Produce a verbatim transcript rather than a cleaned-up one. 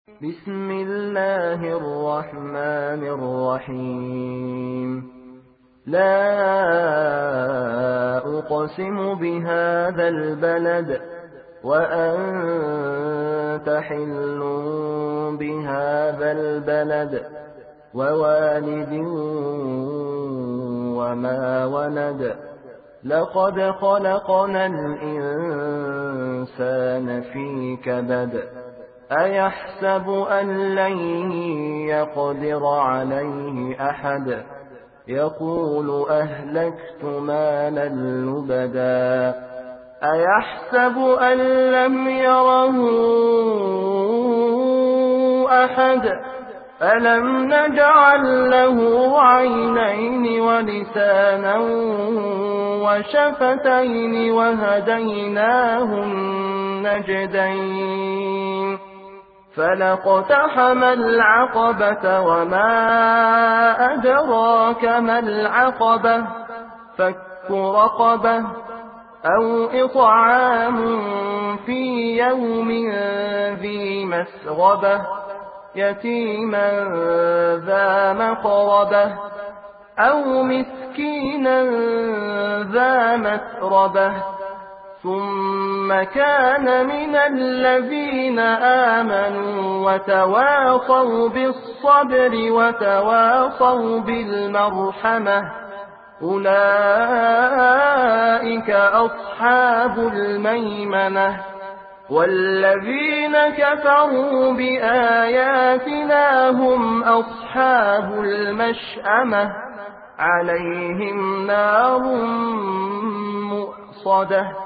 بسم الله الرحمن الرحيم لا أقسم بهذا البلد وأنت حل بهذا البلد ووالد وما ولد لقد خلقنا الإنسان في كبد أيحسب أن لن يقدر عليه أحد يقول أهلكت مالا لبدا أيحسب أن لم يره أحد ألم نجعل له عينين ولسانا وشفتين وهديناه النجدين فلاقتحم العقبة وما أدراك ما العقبة فك رقبة أو إطعام في يوم ذي مسغبة يتيما ذا مقربة أو مسكينا ذا متربة ثم كان من الذين آمنوا وتواصوا بالصبر وتواصوا بالمرحمة أولئك أصحاب الميمنة والذين كفروا بآياتنا هم أصحاب المشأمة عليهم نار مؤصدة